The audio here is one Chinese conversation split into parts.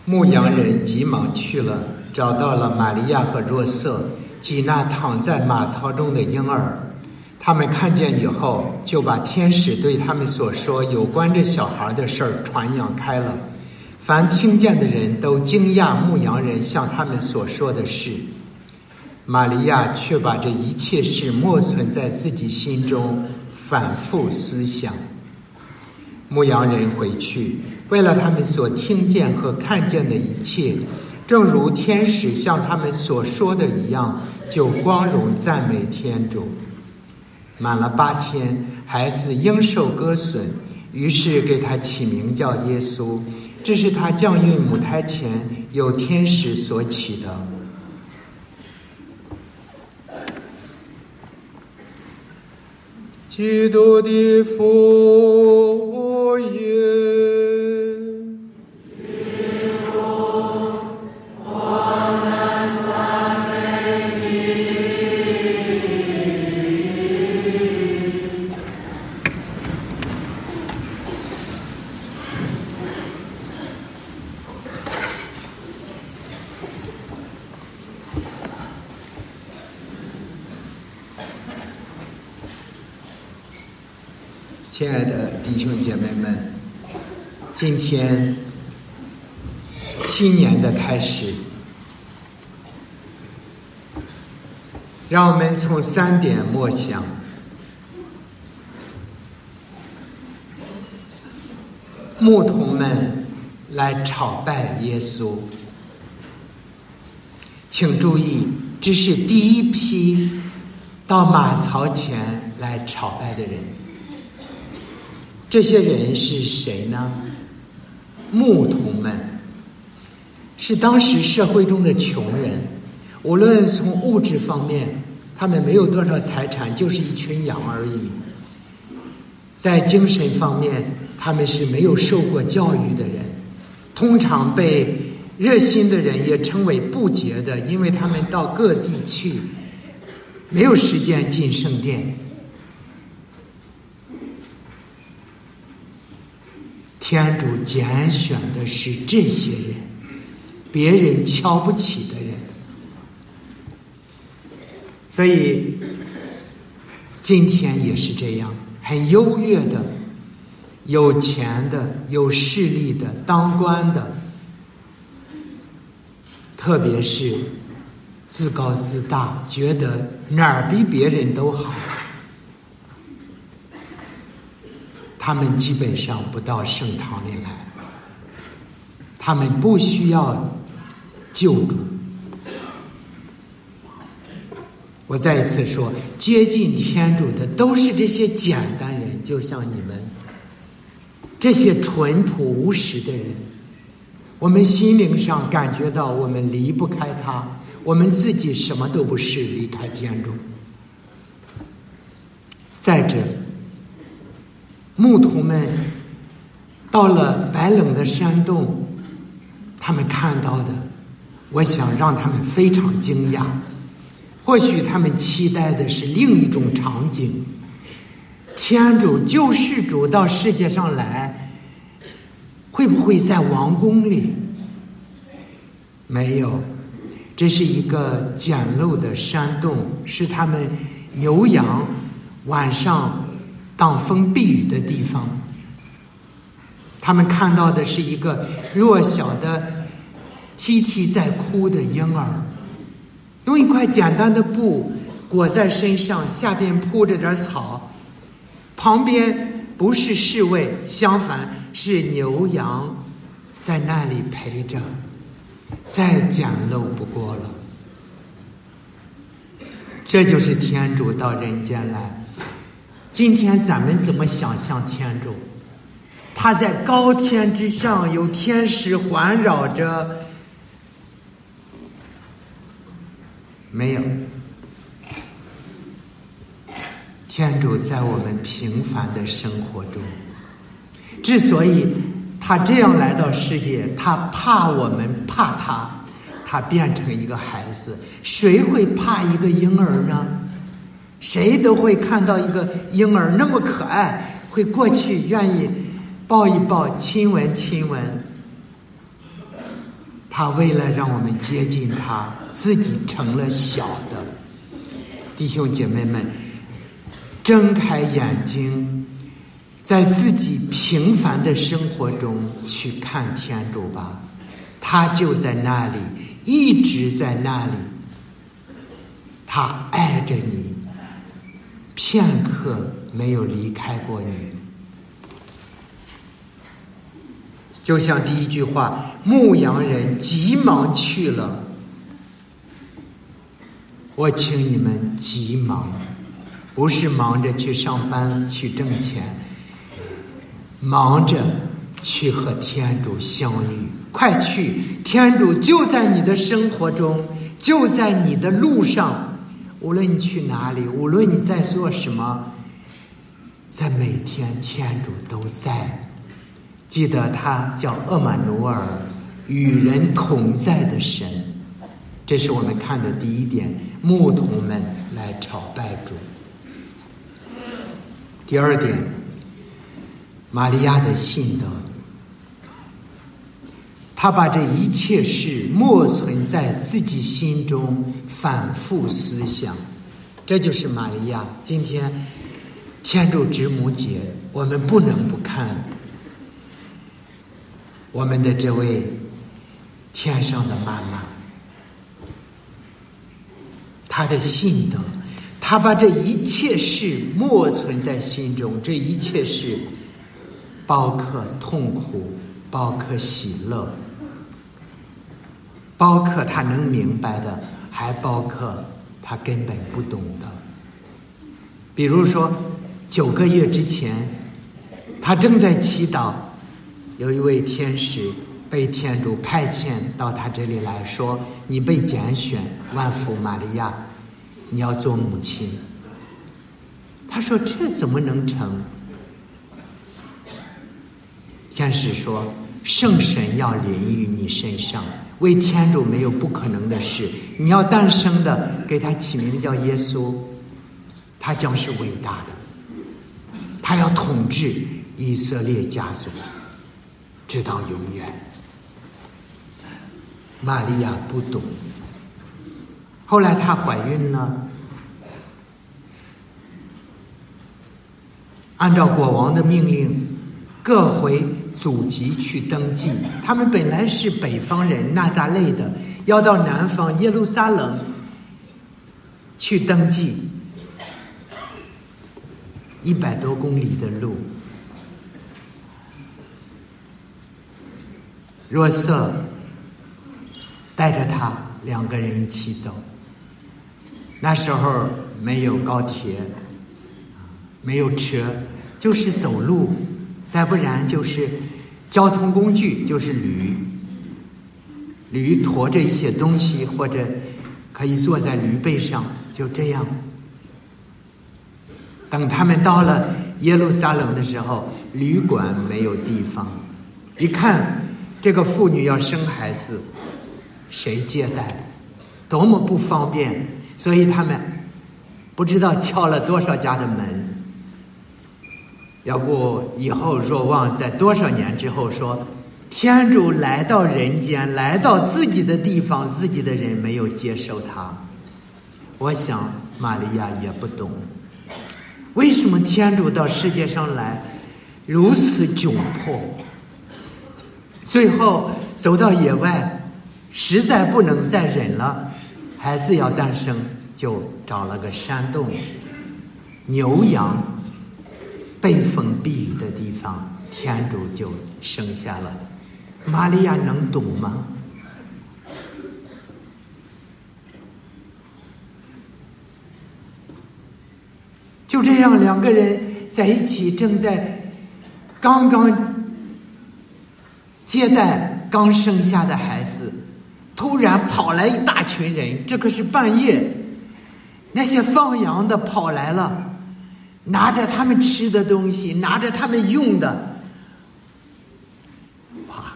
牧羊人急忙去了，找到了玛利亚和若瑟及那躺在马槽中的婴儿。他们看见以后，就把天使对他们所说有关这小孩的事儿传扬开了。凡听见的人都惊讶牧羊人向他们所说的事。玛利亚却把这一切事默存在自己心中，反复思想。牧羊人回去，为了他们所听见和看见的一切，正如天使向他们所说的一样，就光荣赞美天主。满了8天，孩子应受割损，于是给他起名叫耶稣，这是他降孕母胎前有天使所起的。基督的福音。亲爱的弟兄姐妹们，今天新年的开始，让我们从3点默想。牧童们来朝拜耶稣，请注意，这是第一批到马槽前来朝拜的人。这些人是谁呢？牧童们是当时社会中的穷人，无论从物质方面，他们没有多少财产，就是一群羊而已。在精神方面，他们是没有受过教育的人，通常被热心的人也称为不洁的，因为他们到各地去，没有时间进圣殿。天主拣选的是这些人，别人瞧不起的人。所以今天也是这样，很优越的、有钱的、有势力的、当官的，特别是自高自大，觉得哪儿比别人都好，他们基本上不到圣堂里来，他们不需要救助。我再一次说，接近天主的都是这些简单人，就像你们这些淳朴无实的人，我们心灵上感觉到我们离不开他，我们自己什么都不是，离开天主。再者，牧童们到了白冷的山洞，他们看到的，我想让他们非常惊讶。或许他们期待的是另一种场景，天主救世主到世界上来，会不会在王宫里？没有，这是一个简陋的山洞，是他们牛羊晚上挡风避雨的地方。他们看到的是一个弱小的啼啼在哭的婴儿，用一块简单的布裹在身上，下边铺着点草，旁边不是侍卫，相反是牛羊在那里陪着，再简陋不过了。这就是天主到人间来。今天咱们怎么想象天主？他在高天之上，有天使环绕着，没有。天主在我们平凡的生活中，之所以他这样来到世界，他怕我们怕他，他变成一个孩子。谁会怕一个婴儿呢？谁都会看到一个婴儿那么可爱，会过去愿意抱一抱，亲吻亲吻。 他为了让我们接近他，自己成了小的。弟兄姐妹们，睁开眼睛，在自己平凡的生活中去看天主吧，他就在那里，一直在那里，他爱着你，片刻没有离开过你。就像第一句话，牧羊人急忙去了，我请你们急忙，不是忙着去上班去挣钱，忙着去和天主相遇。快去，天主就在你的生活中，就在你的路上，无论你去哪里，无论你在做什么，在每天天主都在。记得他叫厄玛努尔，与人同在的神。这是我们看的第一点，牧童们来朝拜主。第二点，玛利亚的信德，他把这一切事默存在自己心中，反复思想。这就是玛利亚。今天天主之母节，我们不能不看我们的这位天上的妈妈，她的信德，她把这一切事默存在心中，这一切事包括痛苦，包括喜乐，包括她能明白的，还包括她根本不懂的。比如说9个月之前，她正在祈祷，有一位天使被天主派遣到他这里来说，你被拣选，万福玛利亚，你要做母亲。他说这怎么能成？天使说，圣神要临于你身上，为天主没有不可能的事，你要诞生的，给他起名叫耶稣，他将是伟大的，他要统治以色列家族直到永远。玛利亚不懂，后来她怀孕了，按照国王的命令，各回祖籍去登记。他们本来是北方人，纳撒勒的，要到南方耶路撒冷去登记，100多公里的路。若瑟带着他2个人一起走，那时候没有高铁，没有车，就是走路，再不然就是交通工具，就是驴驮着一些东西，或者可以坐在驴背上，就这样。等他们到了耶路撒冷的时候，旅馆没有地方，一看这个妇女要生孩子，谁接待？多么不方便！所以他们不知道敲了多少家的门。要不以后若望在多少年之后说，天主来到人间，来到自己的地方，自己的人没有接受他。我想玛利亚也不懂，为什么天主到世界上来如此窘迫，最后走到野外，实在不能再忍了，孩子要诞生，就找了个山洞，牛羊被风避雨的地方，天主就生下了。玛利亚能懂吗？就这样2个人在一起，正在刚刚接待刚生下的孩子，突然跑来一大群人，这可是半夜，那些放羊的跑来了，拿着他们吃的东西，拿着他们用的，哇！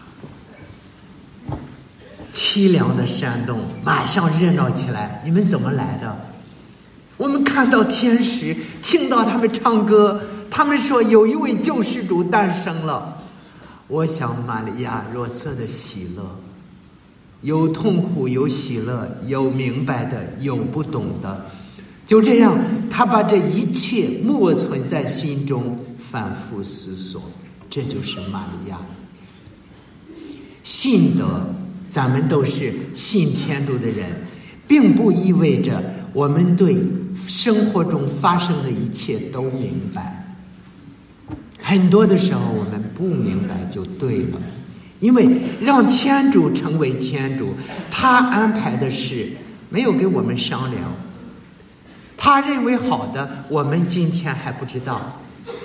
凄凉的山洞马上热闹起来。你们怎么来的？我们看到天使，听到他们唱歌，他们说有一位救世主诞生了。我想玛利亚若瑟的喜乐， 有痛苦，有喜乐，有明白的，有不懂的。就这样，他把这一切默存在心中，反复思索。这就是玛利亚。信德，咱们都是信天主的人，并不意味着我们对生活中发生的一切都明白。很多的时候我们不明白就对了，因为让天主成为天主，他安排的事没有跟我们商量，他认为好的我们今天还不知道。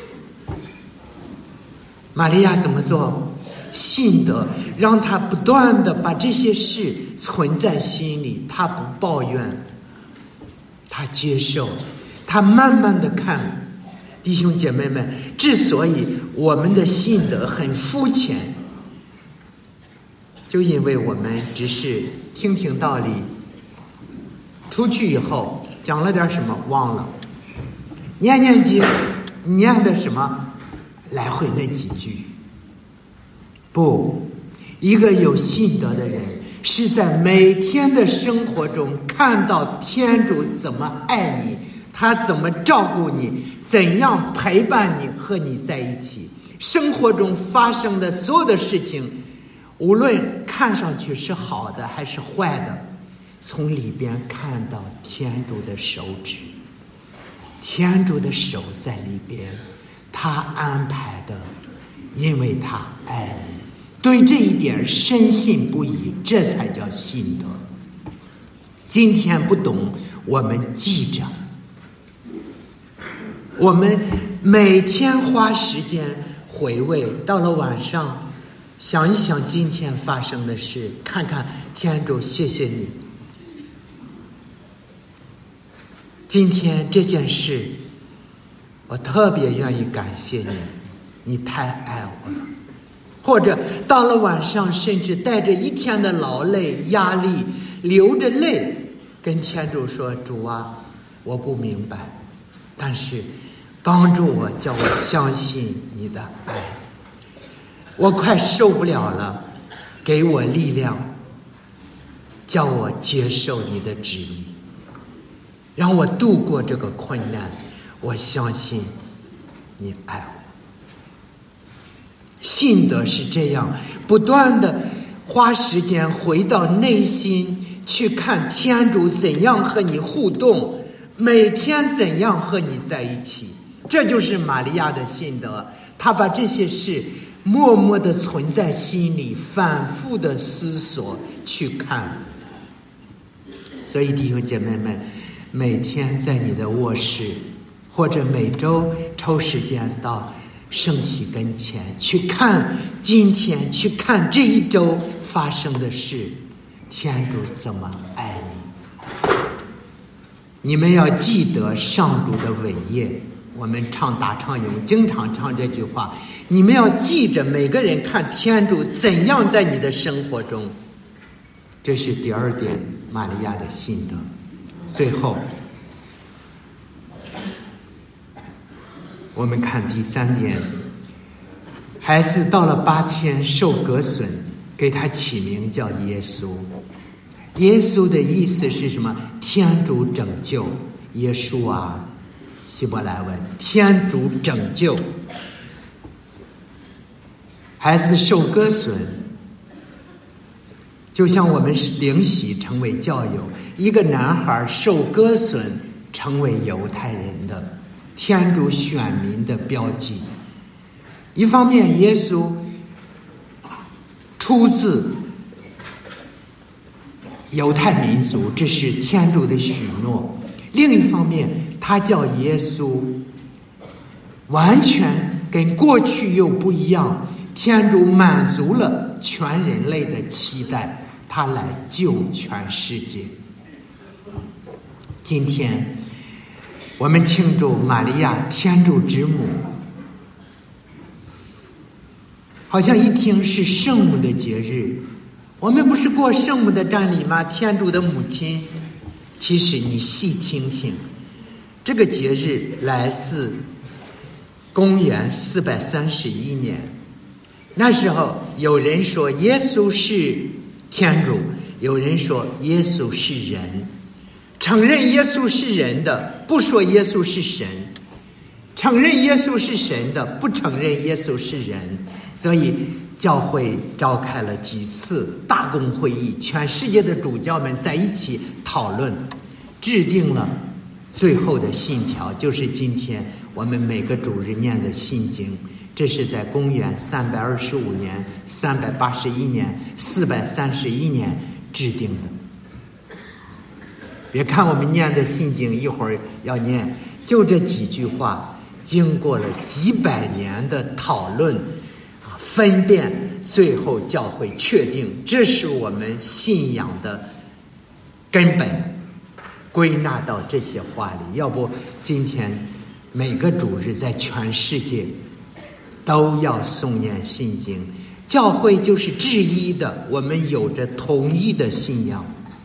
玛利亚怎么做？信德让他不断的把这些事存在心里，他不抱怨，他接受，他慢慢的看。弟兄姐妹们，之所以我们的信德很肤浅，就因为我们只是听听道理，出去以后讲了点什么忘了，念念经念的什么来回那几句。不，一个有信德的人是在每天的生活中看到天主怎么爱你，他怎么照顾你，怎样陪伴你，和你在一起。生活中发生的所有的事情，无论看上去是好的还是坏的，从里边看到天主的手指，天主的手在里边，他安排的，因为他爱你。对这一点深信不疑，这才叫信德。今天不懂，我们记着，我们每天花时间回味，到了晚上想一想今天发生的事，看看天主，谢谢你，今天这件事我特别愿意感谢你，你太爱我了。或者到了晚上，甚至带着一天的劳累压力，流着泪跟天主说，主啊，我不明白，但是帮助我，叫我相信你的爱，我快受不了了，给我力量，叫我接受你的旨意，让我度过这个困难，我相信你爱我。信德是这样，不断的花时间回到内心去看天主怎样和你互动，每天怎样和你在一起。这就是玛利亚的信德，她把这些事默默的存在心里，反复的思索去看。所以弟兄姐妹们，每天在你的卧室，或者每周抽时间到圣体跟前去看今天，去看这一周发生的事，天主怎么爱你。你们要记得上主的伟业，我们唱大唱咏经常唱这句话，你们要记着每个人看天主怎样在你的生活中。这是第二点，玛利亚的信德。最后我们看第三点，孩子到了8天受割损，给他起名叫耶稣。耶稣的意思是什么？天主拯救。耶稣啊，希伯来文，天主拯救。孩子受割损，就像我们灵洗成为教友，一个男孩受割损成为犹太人的天主选民的标记。一方面耶稣出自犹太民族，这是天主的许诺；另一方面他叫耶稣完全跟过去又不一样，天主满足了全人类的期待，他来救全世界。今天我们庆祝玛利亚天主之母，好像一听是圣母的节日，我们不是过圣母的诞礼吗？天主的母亲。其实你细听听，这个节日来自公元431年，那时候有人说耶稣是天主， 有人说耶稣是人，承认耶稣是人的不说耶稣是神，承认耶稣是神的不承认耶稣是人。所以教会召开了几次大公会议，全世界的主教们在一起讨论，制定了最后的信条，就是今天我们每个主日念的信经。这是在公元325年、381年、431年制定的。别看我们念的信经一会儿要念，就这几句话，经过了几百年的讨论分辨，最后教会确定这是我们信仰的根本，归纳到这些话里。要不今天每个主日在全世界都要诵念信经，教会就是制一的，我们有着同一的信仰。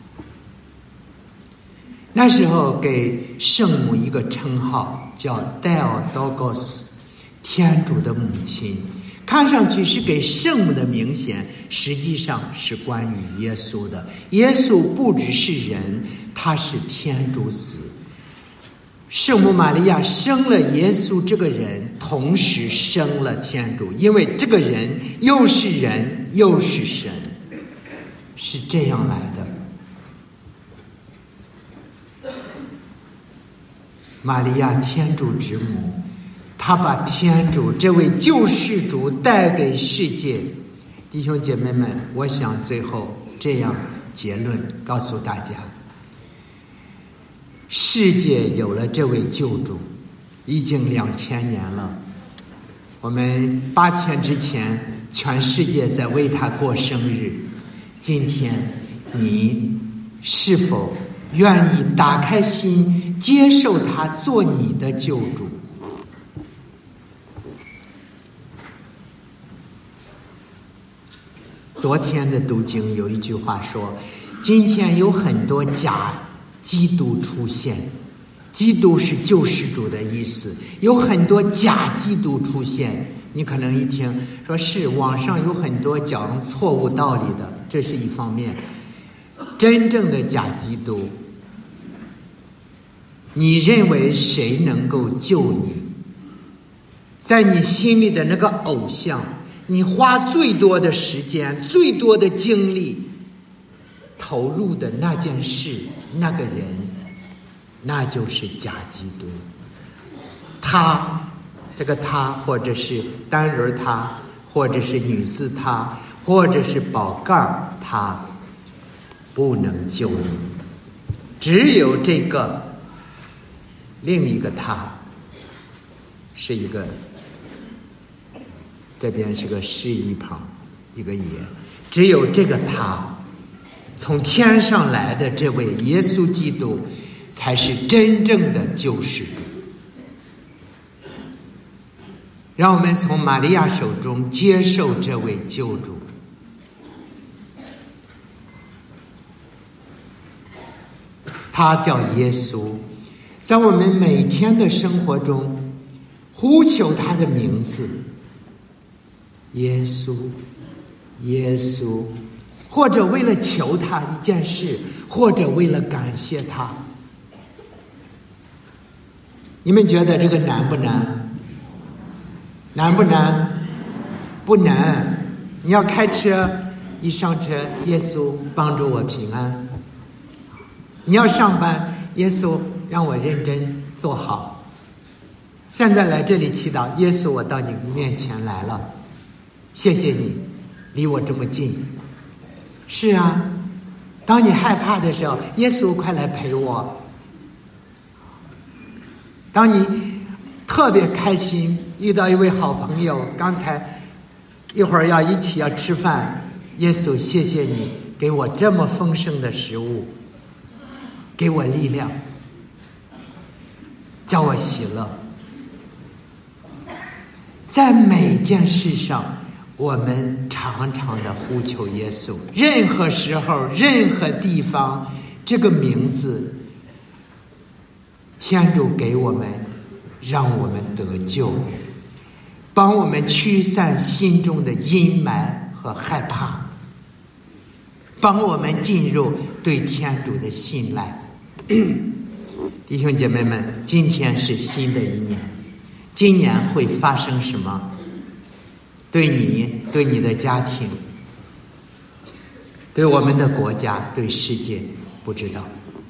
那时候给圣母一个称号叫 Theotokos， 天主的母亲，看上去是给圣母的名衔，实际上是关于耶稣的。耶稣不只是人，他是天主子。圣母玛利亚生了耶稣这个人，同时生了天主，因为这个人又是人又是神，是这样来的。玛利亚天主之母，她把天主这位救世主带给世界。弟兄姐妹们，我想最后这样结论告诉大家，世界有了这位救主已经2000年了。我们8天之前全世界在为他过生日，今天你是否愿意打开心接受他做你的救主？昨天的读经有一句话说，今天有很多假基督出现，基督是救世主的意思，有很多假基督出现。你可能一听说是网上有很多讲错误道理的，这是一方面。真正的假基督，你认为谁能够救你？在你心里的那个偶像，你花最多的时间、最多的精力投入的那件事、那个人，那就是假基督。他，这个他，或者是单人他，或者是女字他，或者是宝盖他，不能救你。只有这个另一个他，是一个，这边是个示意旁，一个也，只有这个他，从天上来的这位耶稣基督，才是真正的救世主。让我们从玛利亚手中接受这位救主。他叫耶稣，在我们每天的生活中呼求他的名字，耶稣，耶稣，或者为了求他一件事，或者为了感谢他。你们觉得这个难不难？难不难？不难。你要开车，一上车，耶稣帮助我平安。你要上班，耶稣让我认真做好。现在来这里祈祷，耶稣，我到你面前来了，谢谢你离我这么近。是啊，当你害怕的时候，耶稣快来陪我。当你特别开心，遇到一位好朋友，刚才一会儿要一起要吃饭，耶稣，谢谢你给我这么丰盛的食物，给我力量，叫我喜乐。在每件事上，我们常常的呼求耶稣，任何时候、任何地方，这个名字，天主给我们，让我们得救，帮我们驱散心中的阴霾和害怕， 帮我们进入对天主的信赖。弟兄姐妹们，今天是新的一年，今年会发生什么？对你，对你的家庭，对我们的国家，对世界，不知道。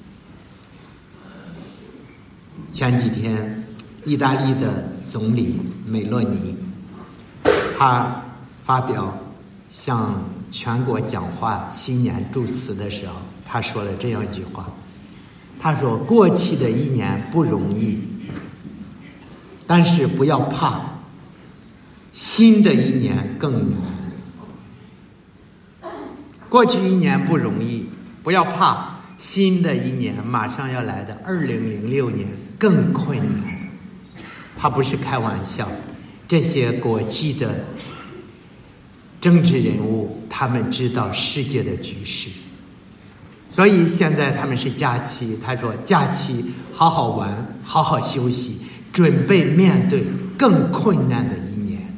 前几天，意大利的总理梅洛尼，他发表向全国讲话新年祝词的时候，他说了这样一句话，他说：过去的一年不容易，但是不要怕，新的一年更难。过去一年不容易，不要怕，新的一年马上要来的2006年更困难。他不是开玩笑，这些国际的政治人物，他们知道世界的局势，所以现在他们是假期，他说假期好好玩，好好休息，准备面对更困难的一年。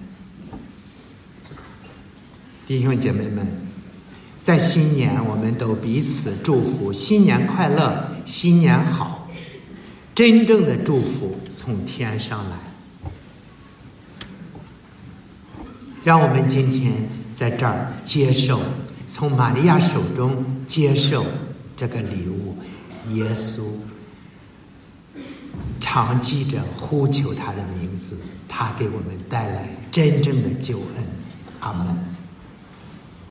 弟兄姐妹们，在新年我们都彼此祝福，新年快乐，新年好。真正的祝福从天上来，让我们今天在这儿接受，从玛利亚手中接受这个礼物。耶稣常记着呼求他的名字，他给我们带来真正的救恩。阿们。